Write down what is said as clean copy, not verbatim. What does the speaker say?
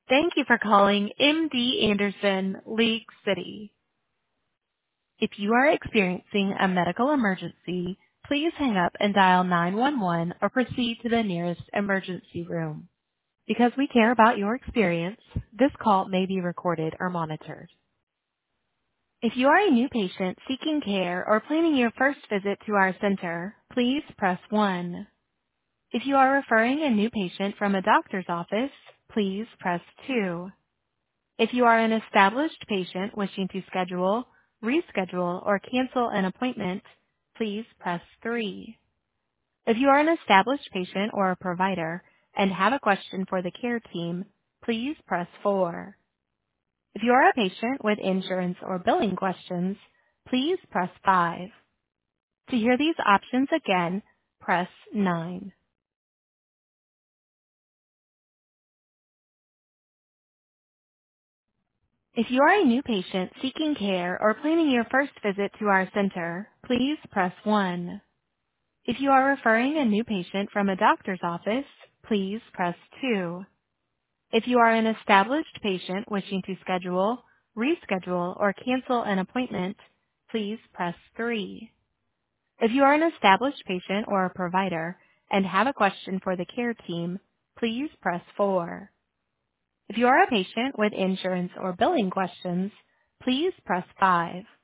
Thank you for calling MD Anderson, League City. If you are experiencing a medical emergency, please hang up and dial 911 or proceed to the nearest emergency room. Because we care about your experience, this call may be recorded or monitored. If you are a new patient seeking care or planning your first visit to our center, please press 1. If you are referring a new patient from a doctor's office, please press 2. If you are an established patient wishing to schedule, reschedule, or cancel an appointment, please press 3. If you are an established patient or a provider and have a question for the care team, please press 4. If you are a patient with insurance or billing questions, please press 5. To hear these options again, press 9. If you are a new patient seeking care or planning your first visit to our center, please press 1. If you are referring a new patient from a doctor's office, please press 2. If you are an established patient wishing to schedule, reschedule, or cancel an appointment, please press 3. If you are an established patient or a provider and have a question for the care team, please press 4. If you are a patient with insurance or billing questions, please press 5.